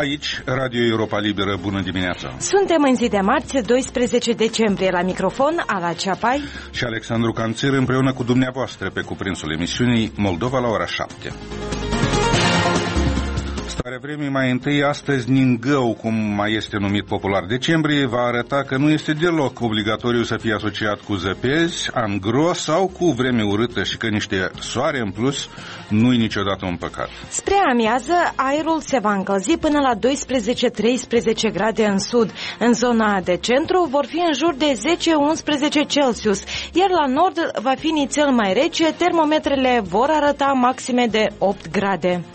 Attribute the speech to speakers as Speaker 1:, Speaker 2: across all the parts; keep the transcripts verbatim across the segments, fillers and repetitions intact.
Speaker 1: Aici, Radio Europa Liberă, bună dimineața!
Speaker 2: Suntem în zi de marți, doisprezece decembrie, la microfon, Ala Ceapai
Speaker 1: și Alexandru Canțir, împreună cu dumneavoastră pe cuprinsul emisiunii Moldova la ora șapte. Starea vremii mai întâi astăzi, Ningău, cum mai este numit popular decembrie, va arăta că nu este deloc obligatoriu să fie asociat cu zăpezi, angro sau cu vreme urâtă și că niște soare în plus nu-i niciodată un păcat.
Speaker 2: Spre amiază, aerul se va încălzi până la doisprezece treisprezece grade în sud. În zona de centru vor fi în jur de zece unsprezece Celsius, iar la nord va fi nițel mai rece, termometrele vor arăta maxime de opt grade.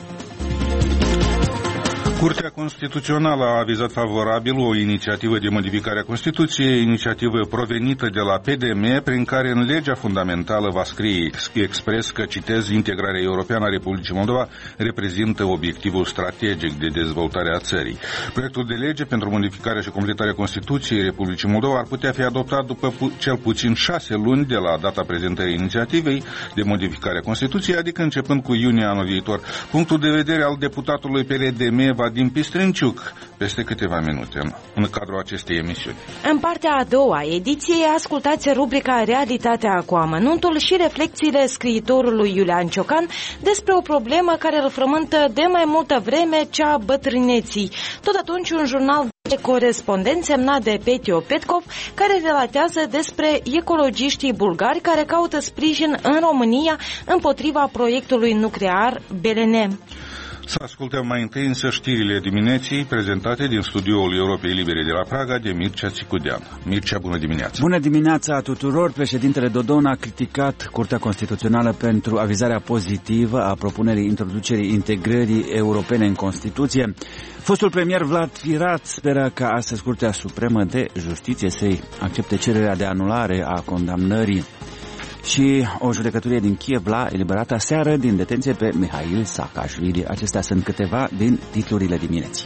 Speaker 1: Curtea Constituțională a avizat favorabil o inițiativă de modificare a Constituției, inițiativă provenită de la P D M, prin care în legea fundamentală va scrie expres că, citez, integrarea europeană a Republicii Moldova reprezintă obiectivul strategic de dezvoltare a țării. Proiectul de lege pentru modificarea și completarea Constituției Republicii Moldova ar putea fi adoptat după pu- cel puțin șase luni de la data prezentării inițiativei de modificare a Constituției, adică începând cu iunie anul viitor. Punctul de vedere al deputatului P D M va din Pistrânciuc peste câteva minute în, în cadrul acestei emisiuni.
Speaker 2: În partea a doua ediției ascultați rubrica Realitatea cu amănuntul și reflexiile scriitorului Iulian Ciocan despre o problemă care îl frământă de mai multă vreme, cea a bătrâneții. Tot atunci un jurnal de corespondent semnat de Petio Petkov, care relatează despre ecologiștii bulgari care caută sprijin în România împotriva proiectului nuclear B L N.
Speaker 1: Să ascultăm mai întâi însă știrile dimineții prezentate din studioul Europei Libere de la Praga de Mircea Țicudean. Mircea, bună dimineața!
Speaker 3: Bună dimineața tuturor! Președintele Dodon a criticat Curtea Constituțională pentru avizarea pozitivă a propunerii introducerii integrării europene în Constituție. Fostul premier Vlad Filat speră ca astăzi Curtea Supremă de Justiție să-i accepte cererea de anulare a condamnării. Și o judecătorie din Kiev l-a eliberat aseară din detenție pe Mihail Saakashvili. Acestea sunt câteva din titlurile dimineții.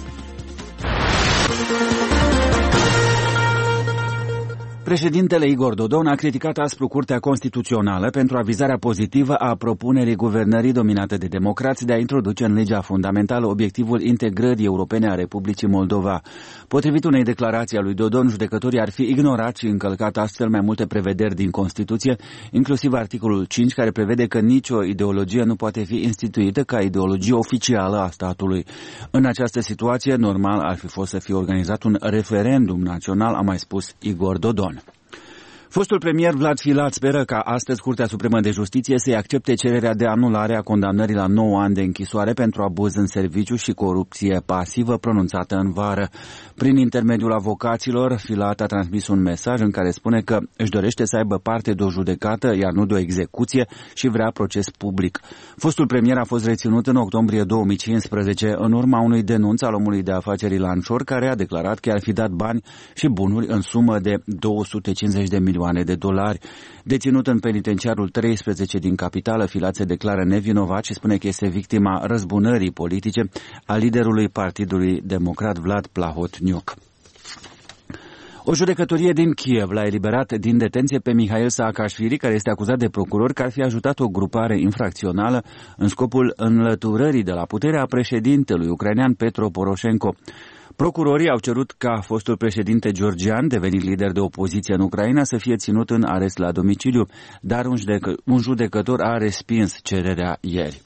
Speaker 3: Președintele Igor Dodon a criticat aspru Curtea Constituțională pentru avizarea pozitivă a propunerii guvernării dominate de democrați de a introduce în legea fundamentală obiectivul integrării europene a Republicii Moldova. Potrivit unei declarații a lui Dodon, judecătorii ar fi ignorat și încălcat astfel mai multe prevederi din Constituție, inclusiv articolul cinci, care prevede că nicio ideologie nu poate fi instituită ca ideologie oficială a statului. În această situație, normal ar fi fost să fie organizat un referendum național, a mai spus Igor Dodon. Fostul premier Vlad Filat speră ca astăzi Curtea Supremă de Justiție să-i accepte cererea de anulare a condamnării la nouă ani de închisoare pentru abuz în serviciu și corupție pasivă pronunțată în vară. Prin intermediul avocaților, Filat a transmis un mesaj în care spune că își dorește să aibă parte de o judecată, iar nu de o execuție, și vrea proces public. Fostul premier a fost reținut în octombrie două mii cincisprezece în urma unui denunț al omului de afaceri Lanșor, care a declarat că i-ar fi dat bani și bunuri în sumă de două sute cincizeci de milioane de dolari. Deținut în penitenciarul treisprezece din capitală, Filat se declară nevinovat și spune că este victima răzbunării politice a liderului Partidului Democrat Vlad Plahotniuc. O judecătorie din Kiev l-a eliberat din detenție pe Mihail Saakashvili, care este acuzat de procurori că ar fi ajutat o grupare infracțională în scopul înlăturării de la putere a președintelui ucrainean Petro Poroșenko. Procurorii au cerut ca fostul președinte georgian, devenit lider de opoziție în Ucraina, să fie ținut în arest la domiciliu, dar un, judecă, un judecător a respins cererea ieri.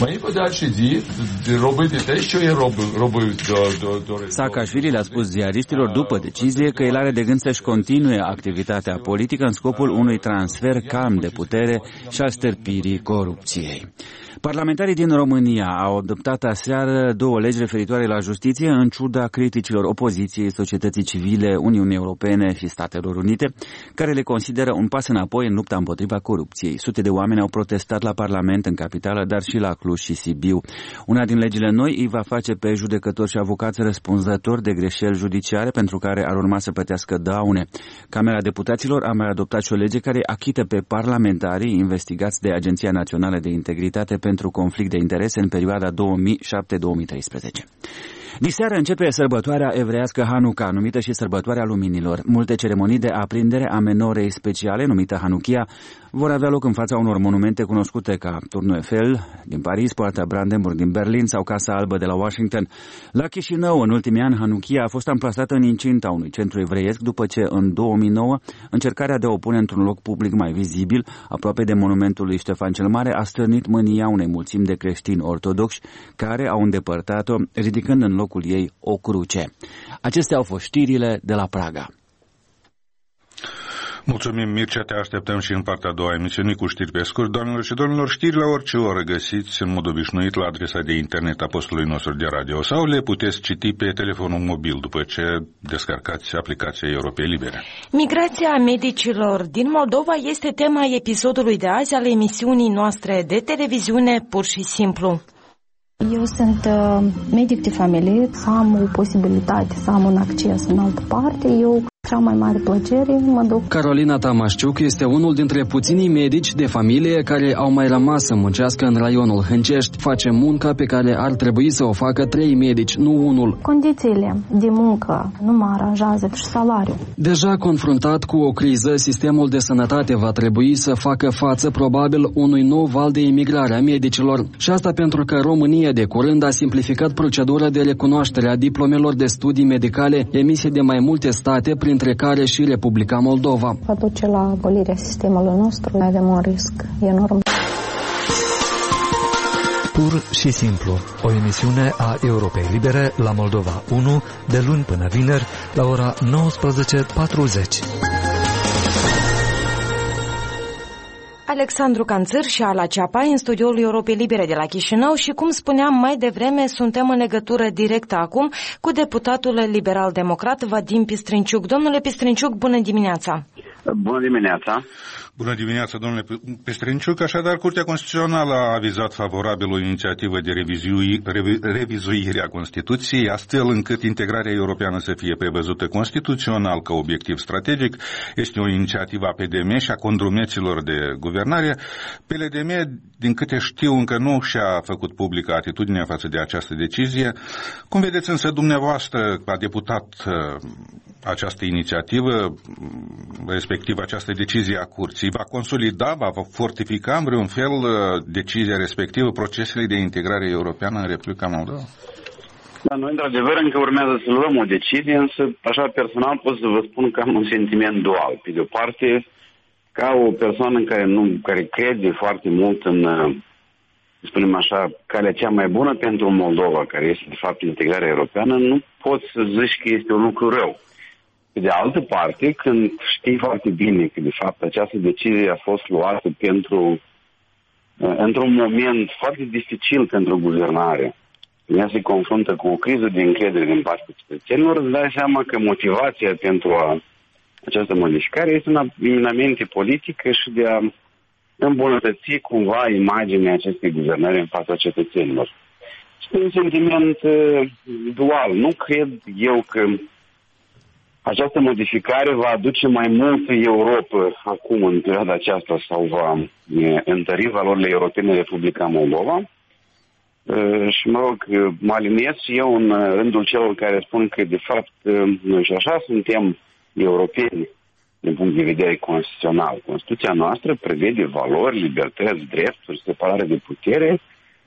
Speaker 3: Saakashvili le-a spus ziariștilor după decizie că el are de gând să-și continue activitatea politică în scopul unui transfer calm de putere și al stârpirii corupției. Parlamentarii din România au adoptat aseară două legi referitoare la justiție, în ciuda criticilor opoziției, societății civile, Uniunii Europene și Statelor Unite, care le consideră un pas înapoi în lupta împotriva corupției. Sute de oameni au protestat la Parlament în capitală, dar și la Cluj și Sibiu. Una din legile noi îi va face pe judecători și avocați răspunzători de greșeli judiciare pentru care ar urma să plătească daune. Camera Deputaților a mai adoptat și o lege care achită pe parlamentarii investigați de Agenția Națională de Integritate pentru conflict de interese în perioada două mii șapte - două mii treisprezece. Diseară începe sărbătoarea evreiască Hanuka, numită și sărbătoarea luminilor. Multe ceremonii de aprindere a menorei speciale, numită Hanukia, vor avea loc în fața unor monumente cunoscute ca Turnul Eiffel din Paris, Poarta Brandenburg din Berlin sau Casa Albă de la Washington. La Chișinău, în ultimii ani, Hanukia a fost amplasată în incinta unui centru evreiesc după ce, în două mii nouă, încercarea de a o pune într-un loc public mai vizibil, aproape de monumentul lui Ștefan cel Mare, a stârnit mânia unei mulțimi de creștini ortodoxi care au îndepărtat-o, ridicând în locul ei o cruce. Acestea au fost știrile de la Praga.
Speaker 1: Mulțumim, Mircea, te așteptăm și în partea a doua emisiunii cu știri pe scurt. Doamnelor și domnilor, știri la orice oră găsiți în mod obișnuit la adresa de internet a postului nostru de radio sau le puteți citi pe telefonul mobil după ce descarcați aplicația Europei Libere.
Speaker 2: Migrația medicilor din Moldova este tema episodului de azi al emisiunii noastre de televiziune Pur și Simplu.
Speaker 4: Eu sunt uh, medic de familie, să am o posibilitate, să am un acces în altă parte. Eu, cea mai mare plăcere, mă duc.
Speaker 5: Carolina Tamașciuc este unul dintre puținii medici de familie care au mai rămas să muncească în raionul Hâncești. Face munca pe care ar trebui să o facă trei medici, nu unul.
Speaker 4: Condițiile de muncă nu mă aranjează și salariul.
Speaker 5: Deja confruntat cu o criză, sistemul de sănătate va trebui să facă față probabil unui nou val de imigrare a medicilor. Și asta pentru că România de curând a simplificat procedura de recunoaștere a diplomelor de studii medicale emise de mai multe state, printre care și Republica Moldova.
Speaker 4: Va duce la abolirea sistemului nostru, avem un risc enorm.
Speaker 6: Pur și simplu, o emisiune a Europei Libere la Moldova unu, de luni până vineri, la ora nouăsprezece patruzeci.
Speaker 2: Alexandru Canțăr și Ala Ceapai în studioul Europei Libere de la Chișinău și, cum spuneam mai devreme, suntem în legătură directă acum cu deputatul liberal-democrat Vadim Pistrinciuc. Domnule Pistrinciuc, bună dimineața!
Speaker 7: Bună dimineața!
Speaker 1: Bună dimineața, domnule Pistrinciuc. Așadar, Curtea Constituțională a avizat favorabil o inițiativă de revizui, revi, revizuire a Constituției, astfel încât integrarea europeană să fie prevăzută constituțional ca obiectiv strategic. Este o inițiativă a P D M și a condrumeților de guvernare. P L D M, din câte știu, încă nu și-a făcut publică atitudinea față de această decizie. Cum vedeți însă dumneavoastră, ca deputat, această inițiativă, respectiv această decizie a Curții? Va consolida, va fortifica în vreun fel decizia respectivă, procesele de integrare europeană în Republica Moldova?
Speaker 7: Da, noi, într-adevăr, încă urmează să luăm o decizie, însă, așa, personal, pot să vă spun că am un sentiment dual. Pe de o parte, ca o persoană care, nu, care crede foarte mult în, spunem așa, calea cea mai bună pentru Moldova, care este, de fapt, integrarea europeană, nu pot să zici că este un lucru rău. Pe de altă parte, când știi foarte bine că, de fapt, această decizie a fost luată pentru, într-un moment foarte dificil pentru guvernare, ea se confruntă cu o criză de încredere din partea cetățenilor, îți dai seama că motivația pentru a, această modificare este una eminamente politică și de a îmbunătăți cumva imaginea acestei guvernări în fața cetățenilor. Este un sentiment uh, dual. Nu cred eu că această modificare va aduce mai multă Europa acum, în perioada aceasta, sau va întări valorile europene în Republica Moldova. Și, mă rog, mă aliniez și eu în rândul celor care spun că, de fapt, noi și așa suntem europeni din punct de vedere constituțional. Constituția noastră prevede valori, libertăți, drepturi, separare de putere,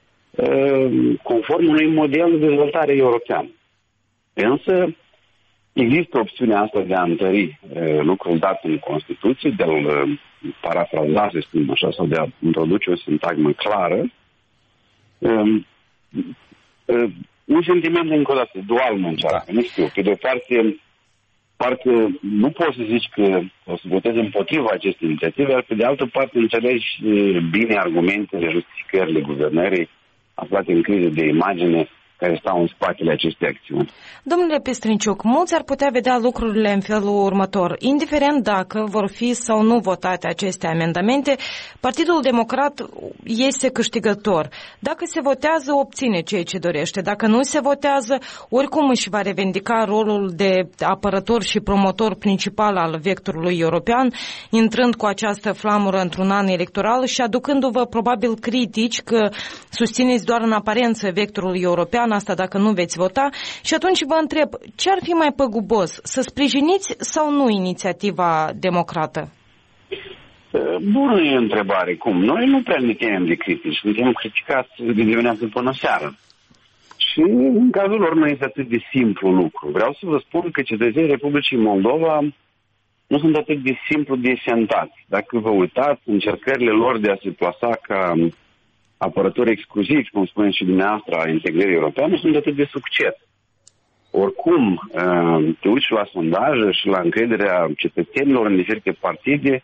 Speaker 7: conform unui model de dezvoltare european. Însă, există opțiunea asta de a întări uh, lucrul dat în Constituție, de a-l uh, parafraza, să spunem așa, sau de a introduce o sintagmă clară. Uh, uh, un sentiment, încă o dată, dual mă încearcă, nu știu. Pe de o parte, parte, nu poți să zici că o să votezi împotriva acestei inițiative, dar pe de altă parte înțelegi uh, bine argumentele, justificările guvernării aflate în criză de imagine care stau în spatele acestei acțiuni.
Speaker 2: Domnule Pistrinciuc, mulți ar putea vedea lucrurile în felul următor. Indiferent dacă vor fi sau nu votate aceste amendamente, Partidul Democrat este câștigător. Dacă se votează, obține ceea ce dorește. Dacă nu se votează, oricum își va revendica rolul de apărător și promotor principal al vectorului european, intrând cu această flamură într-un an electoral și aducându-vă probabil critici că susțineți doar în aparență vectorul european, săptămâna asta dacă nu veți vota și atunci vă întreb, ce ar fi mai păgubos, să sprijiniți sau nu inițiativa democrată?
Speaker 7: Bună e întrebare. Cum? Noi nu prea ne temem de critici, suntem criticați de dimineață până seară. Și în cazul lor nu este atât de simplu lucru. Vreau să vă spun că cetățenii Republicii Moldova nu sunt atât de simplu de sentați. Dacă vă uitați, încercările lor de a se plasa ca apărători exclusivi, cum spuneți și dumneavoastră, a integrării europene, sunt atât de succes. Oricum, te uiți la sondaje și la încrederea cetățenilor în diferite partide,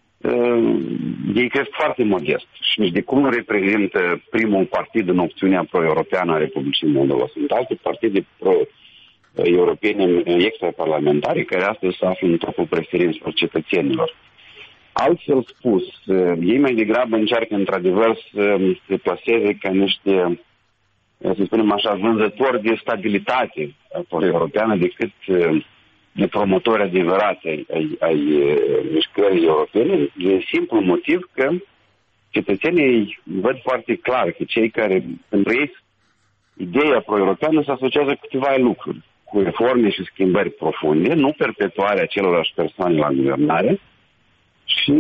Speaker 7: ei cresc foarte modest și nici de cum nu reprezintă primul partid în opțiunea pro-europeană a Republicii Moldova. Sunt alte partide pro-europene extraparlamentare care astăzi se află în topul preferințelor cetățenilor. Altfel spus, ei mai degrabă încearcă într-adevăr să se plaseze ca niște, să spunem așa, vânzători de stabilitate pro-europeană decât de promotori adevărați ai, ai, ai mișcării europene, de simplu motiv că cetățenii văd foarte clar că cei care, pentru ei, ideea pro-europeană se asociază cu câteva lucruri, cu reforme și schimbări profunde, nu perpetuarea acelorași persoane la guvernare, și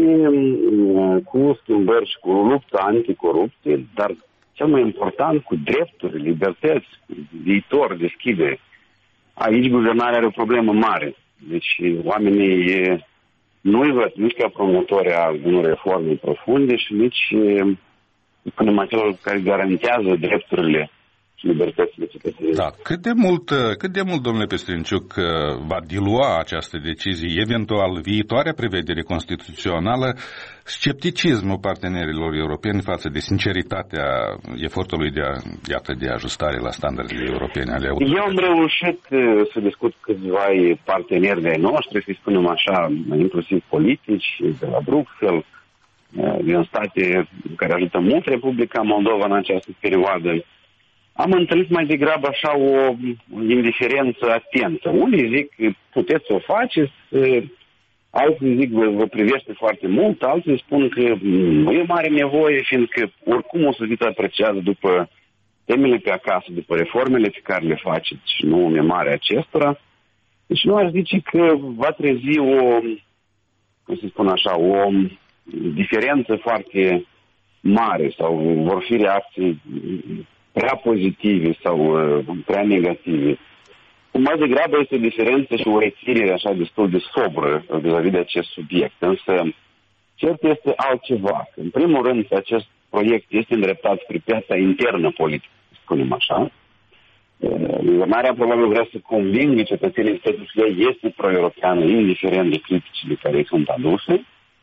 Speaker 7: cu schimbări și cu lupta anticorupție, dar cel mai important cu drepturi, libertăți, viitor, deschidere. Aici guvernarea are o problemă mare. Deci oamenii nu-i văd nici ca promotori a unor reforme profunde și nici, spunem, acelor care garantează drepturile și libertățile cetățenilor.
Speaker 1: Da. Cât de mult, cât de mult, domnule Pestrinciuc, va dilua această decizie, eventual viitoarea prevedere constituțională, scepticismul partenerilor europeni față de sinceritatea efortului de, a, iată, de ajustare la standardele europene ale autorității?
Speaker 7: Eu am reușit să discut câțiva parteneri de noștri, să spunem așa, inclusiv politici, de la Bruxelles, din state care ajută mult Republica Moldova în această perioadă. Am întâlnit mai degrabă așa o indiferență atentă. Unii zic, puteți să o faceți, alții zic, vă, vă privește foarte mult, alții spun că nu e mare nevoie, fiindcă oricum o să fiți apreciați după temele pe acasă, după reformele pe care le faceți și nu e mare acestora. Deci nu aș zice că va trezi o, cum să spun așa, o diferență foarte mare sau vor fi reacții prea pozitive sau uh, prea negative. Mai degrabă este o diferență și o reținere așa destul de sobră vis-a-vis de acest subiect. Însă, cert este altceva. În primul rând, acest proiect este îndreptat spre piața internă politică, spunem așa. Guvernarea probabil vrea să convingă cetățenii că ea este pro-europeană, indiferent de criticile care îi sunt aduse.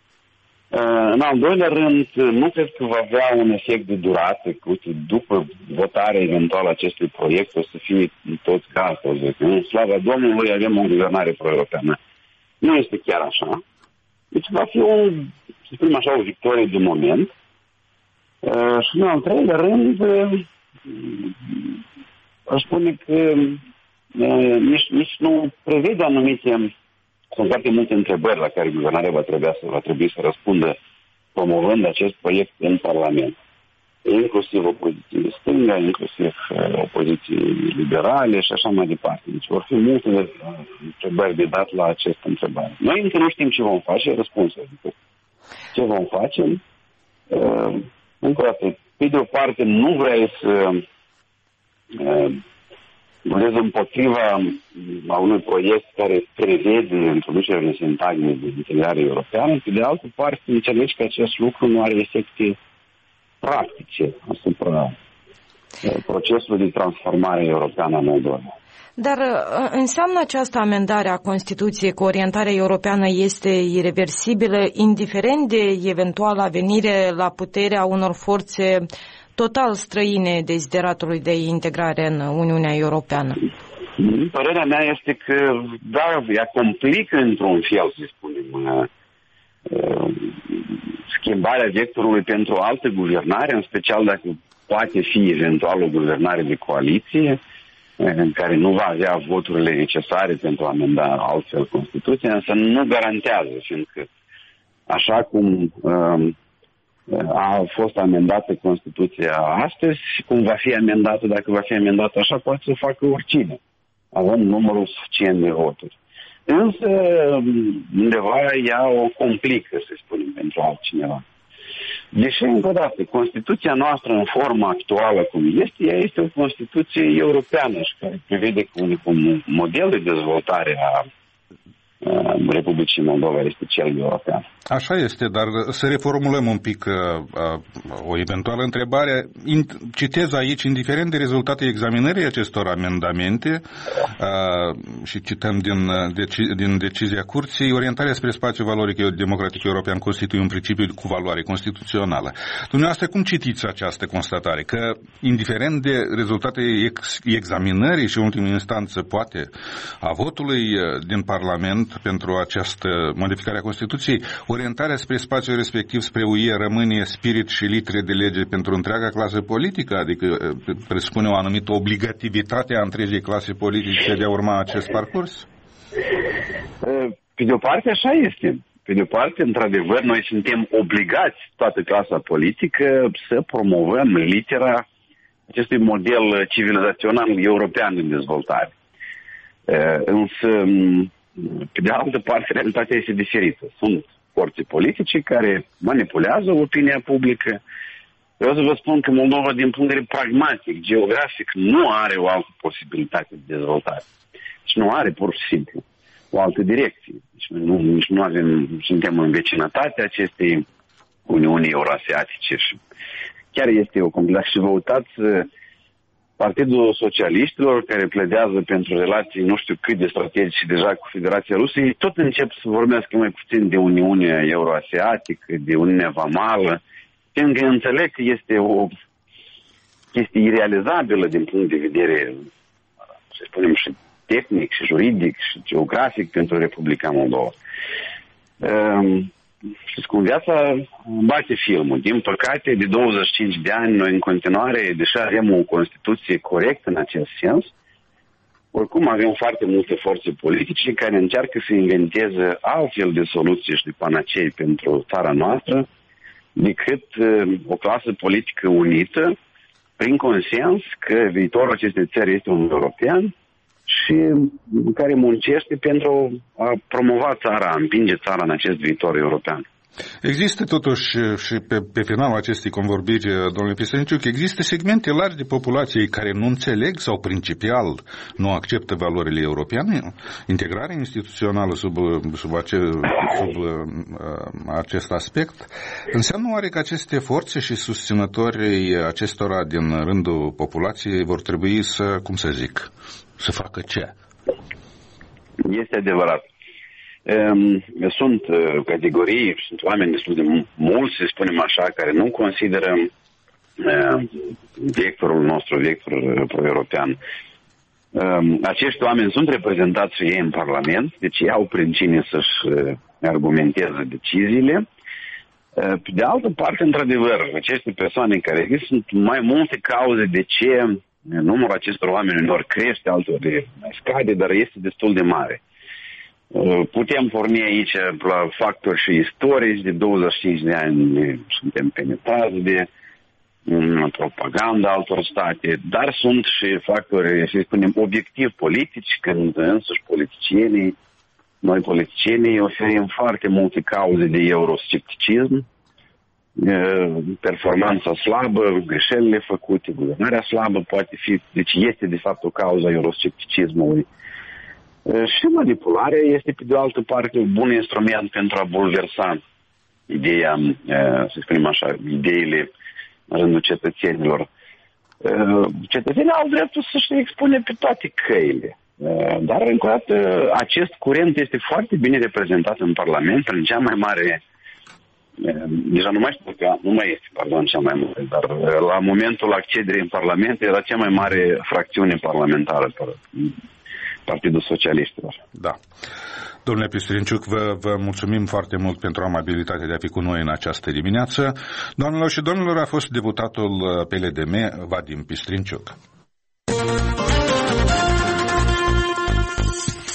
Speaker 7: În al doilea rând, nu cred că va avea un efect de durată, că după votarea eventuală acestui proiect o să fie toți gata, în slava Domnului avem o guvernare pro-europeană. Nu este chiar așa. Deci va fi o, să spunem așa, o victorie de moment. Și în al treilea rând, aș spune că nici, nici nu prevede anumite. Sunt foarte multe întrebări la care guvernarea va trebui să, va trebui să răspundă promovând acest proiect în Parlament. Inclusiv opoziții de stânga, inclusiv uh, opoziții liberale și așa mai departe. Deci vor fi multe uh, întrebări de dat la această întrebare. Noi încă nu știm ce vom face, răspunsul. Adică ce vom face? Uh, încă o dată, pe de o parte nu vrei să uh, votez împotriva a unui proiect care prevede introducerea unei sintagme de integrare europeană, pe de altă parte înțelegi că acest lucru nu are efecte practice asupra procesului de transformare europeană a Moldovei.
Speaker 2: Dar înseamnă această amendare a Constituției că orientarea europeană este irreversibilă, indiferent de eventuala venire la putere a unor forțe total străine dezideratului de integrare în Uniunea Europeană?
Speaker 7: Părerea mea este că, da, ea complică într-un fel, să spunem, schimbarea vectorului pentru altă guvernare, în special dacă poate fi eventual o guvernare de coaliție, în care nu va avea voturile necesare pentru a amenda altfel Constituția, însă nu garantează, fiindcă așa cum A fost amendată Constituția astăzi și cum va fi amendată, dacă va fi amendată așa, poate să facă oricine. Avem numărul suficient de voturi. Însă, undeva ea o complică, să spunem, pentru altcineva. Deși, încă o dată, Constituția noastră în forma actuală cum este, ea este o Constituție europeană și care prevede un, un model de dezvoltare a Republicii Moldova este cel european.
Speaker 1: Așa este, dar să reformulăm un pic uh, o eventuală întrebare. Citez aici, indiferent de rezultatele examinării acestor amendamente uh, și cităm din, deci, din decizia Curții, orientarea spre spațiul valoric democratic european constituie un principiu cu valoare constituțională. Dumneavoastră, cum citiți această constatare? Că, indiferent de rezultatele ex, examinării și, în ultimă instanță, poate, a votului din Parlament pentru această modificare a Constituției, orientarea spre spațiul respectiv, spre U E, rămâne spirit și litere de lege pentru întreaga clasă politică, adică presupune o anumită obligativitate a întregii clase politice de a urma acest parcurs?
Speaker 7: Pe de o parte, așa este. Pe de o parte, într-adevăr, noi suntem obligați, toată clasa politică, să promovăm litera acestui model civilizațional european în dezvoltare. Însă, pe de altă parte, realitatea este diferită. Sunt forțe politice care manipulează opinia publică. Vreau să vă spun că Moldova, din punct de vedere pragmatic, geografic, nu are o altă posibilitate de dezvoltare. Deci nu are, pur și simplu, o altă direcție. Deci nu, nici nu avem, suntem în vecinătatea acestei Uniuni Euroasiatice și chiar este o complex. Și vă uitați, Partidul Socialiștilor, care pledează pentru relații nu știu cât de strategice deja cu Federația Rusă, ei tot încep să vorbească mai puțin de Uniunea Euroasiatică, de Uniunea Vamală, pentru că înțeleg că este o chestie irealizabilă din punct de vedere, să spunem, și tehnic, și juridic, și geografic pentru Republica Moldova. Um, Știți cum viața bate filmul. Din păcate, de douăzeci și cinci de ani, noi în continuare, deși avem o Constituție corectă în acest sens, oricum avem foarte multe forțe politice care încearcă să inventeze altfel de soluții și de panacei pentru țara noastră decât uh, o clasă politică unită, prin consens că viitorul acestei țări este un european și care muncește pentru a promova țara, a împinge țara în acest viitor european.
Speaker 1: Există totuși, și pe, pe finalul acestei convorbiri, domnule Pistrănciuc, există segmente largi de populație care nu înțeleg sau principial nu acceptă valorile europene? Integrarea instituțională sub, sub, ace, sub uh, acest aspect înseamnă oare că aceste forțe și susținătorii acestora din rândul populației vor trebui să, cum să zic, să facă ce?
Speaker 7: Este adevărat. Sunt categorii, sunt oameni destul de mulți, să spunem așa, care nu consideră vectorul nostru, vectorul pro-european. Acești oameni sunt reprezentați și ei în Parlament, deci ei au prin cine să-și argumenteze deciziile. Pe de altă parte, într-adevăr, aceste persoane care există, sunt mai multe cauze de ce numărul acestor oameni uneori crește, alteori mai scade, dar este destul de mare. Putem porni aici la factori și istorici, de douăzeci și cinci de ani suntem penetrați de propaganda altor state, dar sunt și factori, să spunem, obiectiv politici, când însuși politicienii, noi politicienii oferim foarte multe cauze de euroscepticism, performanța slabă, greșelile făcute, guvernarea slabă poate fi, deci este de fapt o cauză a euroscepticismului. Și manipularea este, pe de o altă parte, un bun instrument pentru a bulversa ideea, să spunem așa, ideile în rândul cetățenilor. Cetățenii au dreptul să-și expune pe toate căile. Dar, încă o dată, acest curent este foarte bine reprezentat în Parlament, prin cea mai mare, deja nu mai știu că nu mai este, pardon, cea mai mare, dar la momentul accederii în Parlament era cea mai mare fracțiune parlamentară, Partidul Socialiștilor.
Speaker 1: Da. Domnule Pistrănciuc, vă, vă mulțumim foarte mult pentru amabilitatea de a fi cu noi în această dimineață. Doamnelor și domnilor, a fost deputatul P L D M, Vadim Pistrănciuc.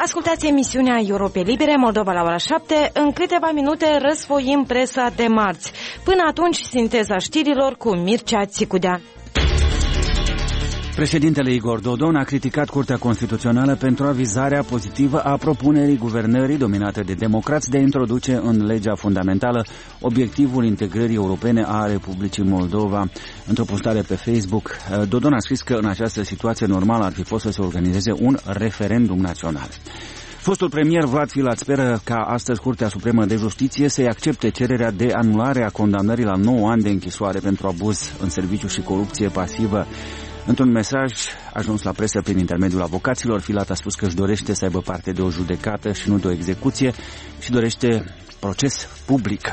Speaker 2: Ascultați emisiunea Europe Libere, Moldova la ora șapte. În câteva minute răsfoim presa de marți. Până atunci, sinteza știrilor cu Mircea Țicudean.
Speaker 3: Președintele Igor Dodon a criticat Curtea Constituțională pentru avizarea pozitivă a propunerii guvernării dominate de democrați de a introduce în legea fundamentală obiectivul integrării europene a Republicii Moldova. Într-o postare pe Facebook, Dodon a scris că în această situație normală ar fi fost să se organizeze un referendum național. Fostul premier Vlad Filat speră ca astăzi Curtea Supremă de Justiție să-i accepte cererea de anulare a condamnării la nouă ani de închisoare pentru abuz în serviciu și corupție pasivă. Într-un mesaj ajuns la presă prin intermediul avocaților, Filat a spus că își dorește să aibă parte de o judecată și nu de o execuție și dorește proces public.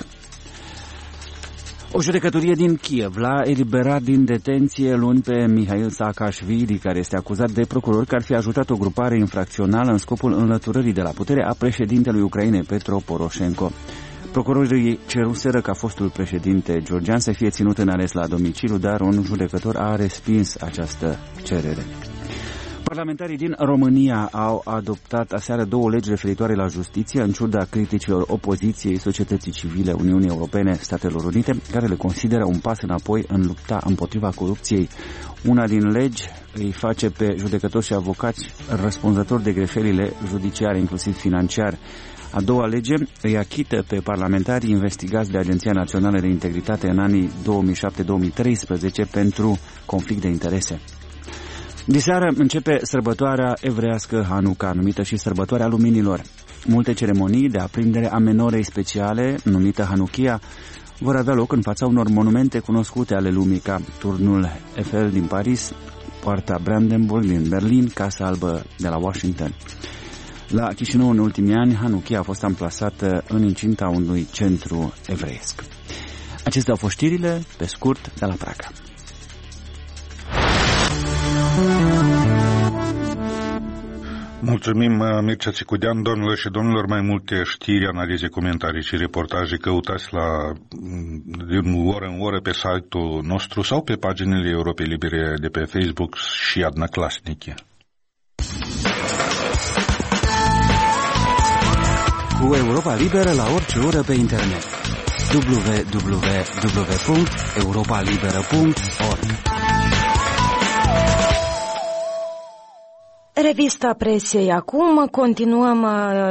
Speaker 3: O judecătorie din Kiev l-a eliberat din detenție luni pe Mihail Saakashvili, care este acuzat de procuror că ar fi ajutat o grupare infracțională în scopul înlăturării de la putere a președintelui Ucrainei Petro Poroșenko. Procurorii ceruseră ca fostul președinte georgian să fie ținut în arest la domiciliu, dar un judecător a respins această cerere. Parlamentarii din România au adoptat aseară două legi referitoare la justiție, în ciuda criticilor opoziției societății civile Uniunii Europene, Statelor Unite, care le consideră un pas înapoi în lupta împotriva corupției. Una din legi îi face pe judecători și avocați răspunzători de greșelile judiciare, inclusiv financiar. A doua lege îi achită pe parlamentarii investigați de Agenția Națională de Integritate în anii două mii șapte două mii treisprezece pentru conflict de interese. Diseară începe sărbătoarea evreiască Hanuca, numită și sărbătoarea luminilor. Multe ceremonii de aprindere a menorei speciale, numită Hanukia, vor avea loc în fața unor monumente cunoscute ale lumii, ca Turnul Eiffel din Paris, Poarta Brandenburg din Berlin, Casa Albă de la Washington. La Chișinău, în ultimii ani, Hanukia a fost amplasată în incinta unui centru evreiesc. Acestea au fost știrile, pe scurt, de la Praga.
Speaker 1: Mulțumim, Mircea Țicudean. Domnilor și domnilor, mai multe știri, analize, comentarii și reportaje căutați la, din oră în oră pe site-ul nostru sau pe paginile Europei Libere de pe Facebook și Adnăclasnice.
Speaker 3: Cu Europa Liberă la orice oră pe internet. w w w punct europa liberă punct org.
Speaker 2: Revista presei acum, continuăm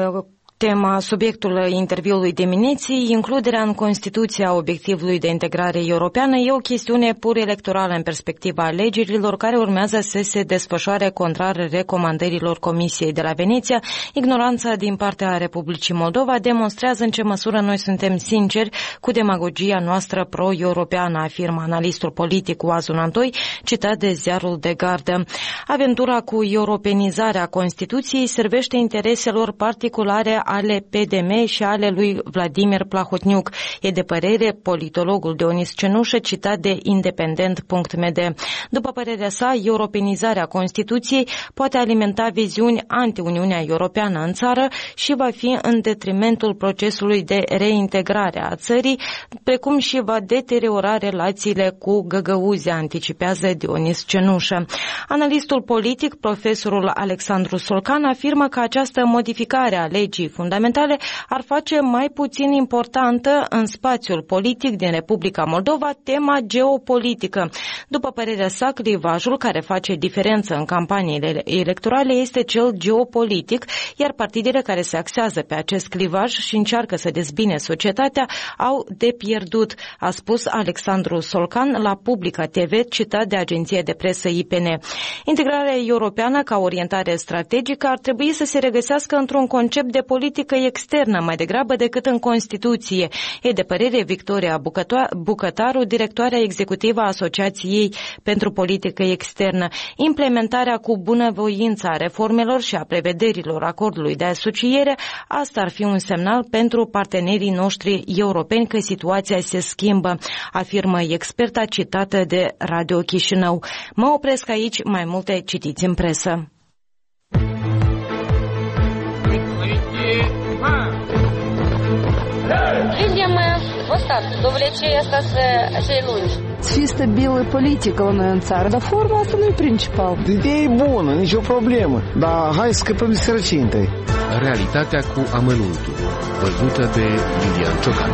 Speaker 2: tema, subiectul interviului dimineții, includerea în Constituția obiectivului de integrare europeană e o chestiune pur electorală în perspectiva alegerilor care urmează să se desfășoare contrar recomandărilor Comisiei de la Veneția. Ignoranța din partea Republicii Moldova demonstrează în ce măsură noi suntem sinceri cu demagogia noastră pro-europeană, afirmă analistul politic Oazu Nantoi, citat de ziarul de gardă. Aventura cu europenizarea Constituției servește intereselor particulare ale P D M și ale lui Vladimir Plahotniuc, e de părere politologul Dionis Cenușă, citat de independent punct m d. După părerea sa, europenizarea Constituției poate alimenta viziuni anti-Uniunea Europeană în țară și va fi în detrimentul procesului de reintegrare a țării, precum și va deteriora relațiile cu Găgăuzia, anticipează Dionis Cenușă. Analistul politic, profesorul Alexandru Solcan, afirmă că această modificare a legii fundamentale ar face mai puțin importantă în spațiul politic din Republica Moldova tema geopolitică. După părerea sa, clivajul care face diferență în campaniile electorale este cel geopolitic, iar partidele care se axează pe acest clivaj și încearcă să dezbine societatea au de pierdut, a spus Alexandru Solcan la Publica T V, citat de agenția de presă I P N. Integrarea europeană ca orientare strategică ar trebui să se regăsească într-un concept de politică externă mai degrabă decât în Constituție. E de părere Victoria Bucătaru, directoarea executivă a Asociației pentru Politică Externă. Implementarea cu bunăvoință a reformelor și a prevederilor acordului de asociere, asta ar fi un semnal pentru partenerii noștri europeni că situația se schimbă, afirmă experta citată de Radio Chișinău. Mă opresc aici, mai multe citiți în presă.
Speaker 8: Видимо, Вот так, довлече asta cei lungi.
Speaker 9: Să fie stabilă politică la noi în țară, dar forma asta nu e principal.
Speaker 10: Ideea e bună, nicio problemă, dar hai să scăpăm de sărăcie întâi.
Speaker 11: Realitatea cu amănuntul, văzută de Iulian Ciocan.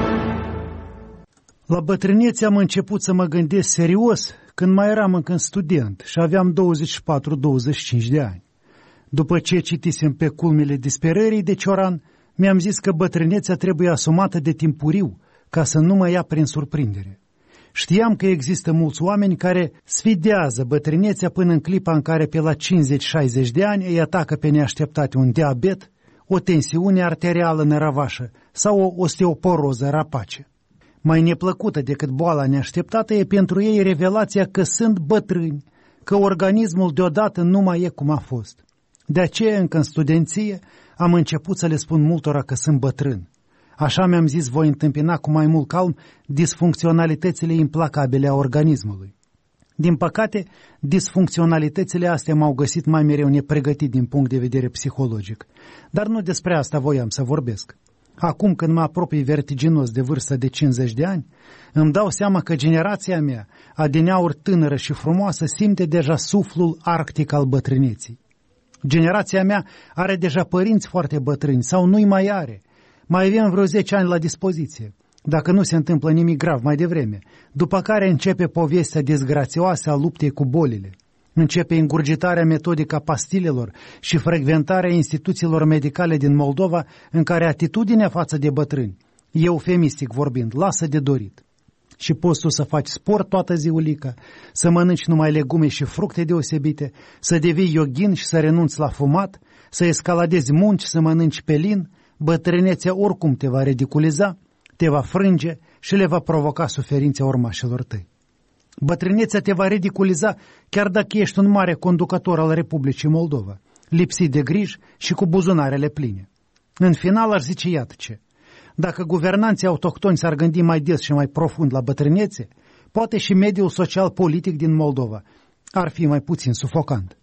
Speaker 12: La bătrânețe am început să mă gândesc serios când mai eram încă student și aveam douăzeci și patru douăzeci și cinci de ani. După ce citisem Pe culmile disperării de Cioran, mi-am zis că bătrânețea trebuie asumată de timpuriu, ca să nu mă ia prin surprindere. Știam că există mulți oameni care sfidează bătrânețea până în clipa în care pe la cincizeci șaizeci de ani îi atacă pe neașteptate un diabet, o tensiune arterială nărăvașă sau o osteoporoză rapace. Mai neplăcută decât boala neașteptată e pentru ei revelația că sunt bătrâni, că organismul deodată nu mai e cum a fost. De aceea, încă în studenție, am început să le spun multora că sunt bătrân. Așa mi-am zis, voi întâmpina cu mai mult calm disfuncționalitățile implacabile a organismului. Din păcate, disfuncționalitățile astea m-au găsit mai mereu nepregătit din punct de vedere psihologic. Dar nu despre asta voiam să vorbesc. Acum, când mă apropii vertiginos de vârsta de cincizeci de ani, îmi dau seama că generația mea, adineauri tânără și frumoasă, simte deja suflul arctic al bătrâneții. Generația mea are deja părinți foarte bătrâni sau nu-i mai are. Mai avem vreo zece ani la dispoziție, dacă nu se întâmplă nimic grav mai devreme, după care începe povestea dezgrațioasă a luptei cu bolile. Începe ingurgitarea metodică a pastilelor și frecventarea instituțiilor medicale din Moldova, în care atitudinea față de bătrâni, eufemistic vorbind, lasă de dorit. Și poți tu să faci sport toată ziulica, să mănânci numai legume și fructe deosebite, să devii yoghin și să renunți la fumat, să escaladezi munci, să mănânci pelin, bătrânețea oricum te va ridiculiza, te va frânge și le va provoca suferințe urmașilor tăi. Bătrânețea te va ridiculiza chiar dacă ești un mare conducător al Republicii Moldova, lipsit de griji și cu buzunarele pline. În final aș zice iată ce. Dacă guvernanții autohtoni s-ar gândi mai des și mai profund la bătrânețe, poate și mediul social-politic din Moldova ar fi mai puțin sufocant.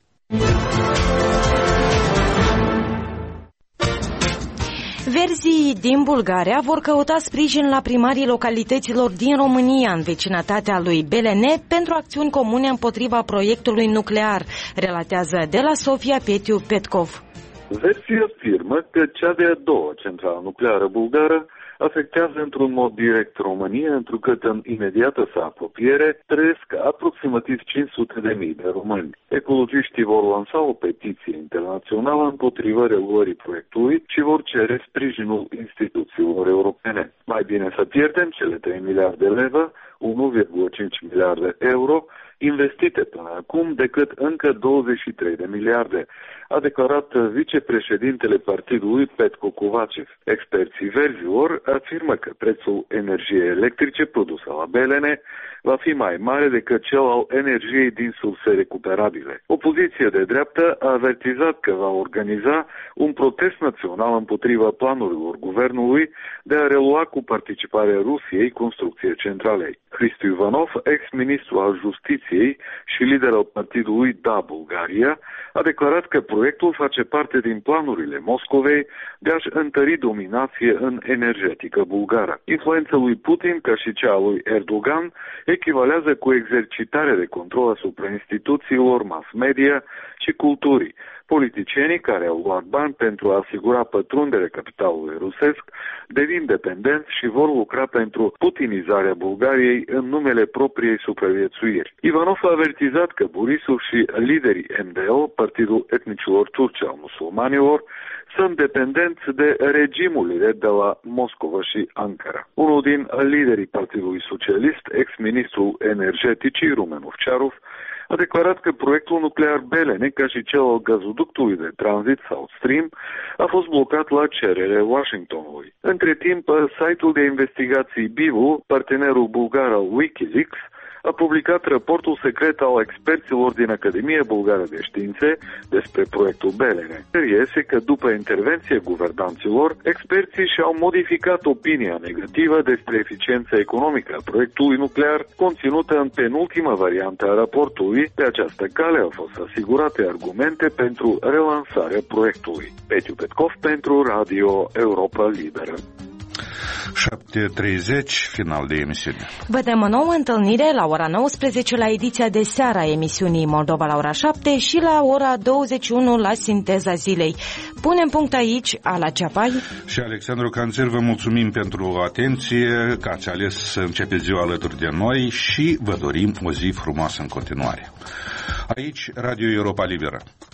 Speaker 2: Verzii din Bulgaria vor căuta sprijin la primarii localităților din România, în vecinătatea lui B L N, pentru acțiuni comune împotriva proiectului nuclear, relatează de la Sofia Petiu Petkov.
Speaker 13: Verzii afirmă că cea de-a doua centrală nucleară bulgară afectează într-un mod direct România, întrucât în imediată sa apropiere trăiesc aproximativ cinci sute de mii de români. Ecologiștii vor lansa o petiție internațională împotriva reluării proiectului și vor cere sprijinul instituțiilor europene. Mai bine să pierdem cele trei miliarde de leve, unu virgulă cinci miliarde euro, investite până acum, decât încă douăzeci și trei de miliarde, a declarat vicepreședintele partidului Petko Kovacev. Experții verzilor afirmă că prețul energiei electrice produse la B L N va fi mai mare decât cel al energiei din surse recuperabile. Opoziția de dreaptă a avertizat că va organiza un protest național împotriva planurilor guvernului de a relua cu participarea Rusiei construcția centralei. Hristu Ivanov, ex-ministru al Justiției și lider al partidului Da Bulgaria, a declarat că proiectul face parte din planurile Moscovei de a-și întări dominație în energetică bulgară. Influența lui Putin, ca și cea a lui Erdogan, echivalează cu exercitarea de control asupra instituțiilor, mass media și culturii. Politicienii care au luat bani pentru a asigura pătrunderea capitalului rusesc devin dependenți și vor lucra pentru putinizarea Bulgariei în numele propriei supraviețuiri. Ivanov a avertizat că Borisov și liderii M D L, Partidul Etnicilor Turci al Musulmanilor, sunt dependenți de regimurile de la Moscova și Ankara. Unul din liderii Partidului Socialist, ex-ministrul energeticii Rumen Ovciarov, a declarat că proiectul nuclear B L N, ca și cel al gazoductului de tranzit South Stream, a fost blocat la cerere Washingtonului. Între timp, site-ul de investigații Bivu, partenerul bulgar al Wikileaks, a publicat raportul secret al experților din Academia Bulgară de Științe despre proiectul B L N. Iese că după intervenție guvernanților, experții și-au modificat opinia negativă despre eficiența economică a proiectului nuclear conținută în penultima variantă a raportului. Pe această cale au fost asigurate argumente pentru relansarea proiectului. Petiu Petkov pentru Radio Europa Liberă.
Speaker 1: șapte treizeci, final de emisiune.
Speaker 2: Vă dăm o nouă întâlnire la ora nouăsprezece la ediția de seară a emisiunii Moldova la ora șapte și la ora douăzeci și unu la Sinteza zilei. Punem punct aici, Ala Ceapai
Speaker 1: și Alexandru Canțir, vă mulțumim pentru atenție, că ați ales să începeți ziua alături de noi și vă dorim o zi frumoasă în continuare. Aici, Radio Europa Liberă.